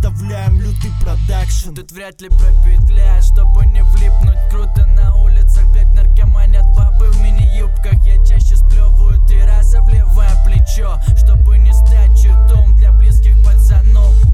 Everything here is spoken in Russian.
оставляем лютый продакшн. Тут вряд ли пропетляешь, чтобы не влипнуть. Круто на улицах, блять, наркоманят бабы в мини-юбках. Я чаще сплевываю 3 раза в левое плечо, чтобы не стать чертом для близких пацанов.